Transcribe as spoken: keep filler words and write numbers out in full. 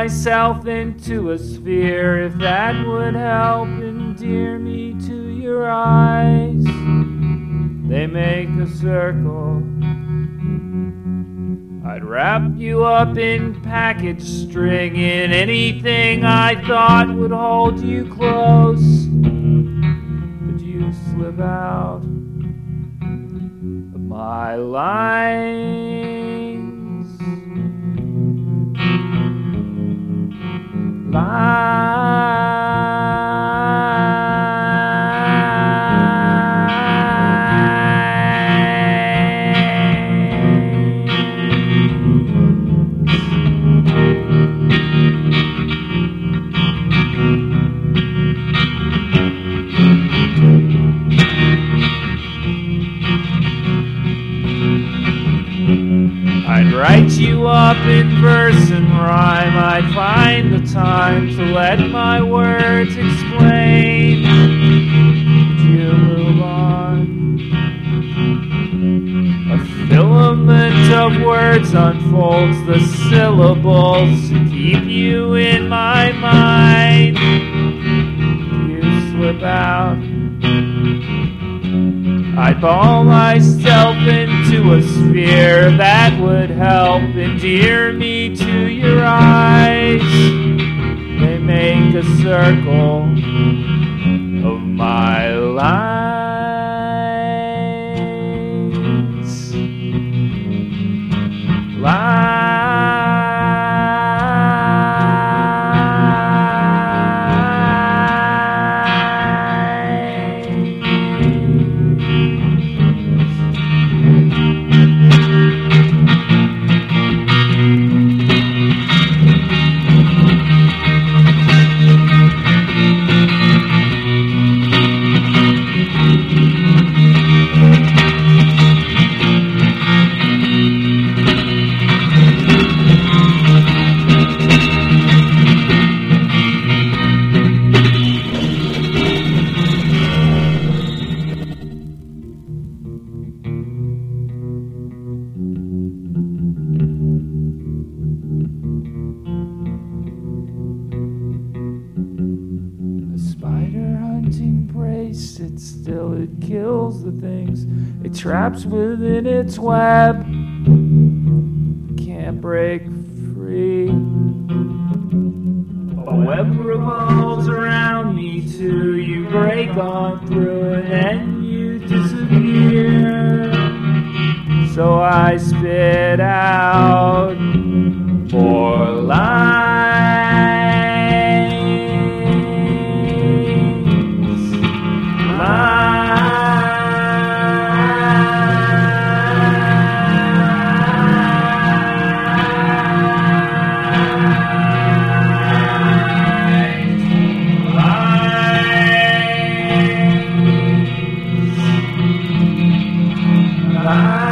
myself into a sphere, if that would help endear me to your eyes. They make a circle. I'd wrap you up in package string, in anything I thought would hold you close. But you slip out of my lines. I'd write you up in verse and rhyme. I'd find the time to let my words explain. Would you move on? A filament of words unfolds the syllables to keep you in my mind. You slip out. I'd ball myself into a sphere that would help endear me to your eyes. They make a circle of my lines. Lines. It still it kills the things it traps within its web. Can't break free. A web revolves around me too. You break on through it and you disappear. So I spit out more lines. Bye.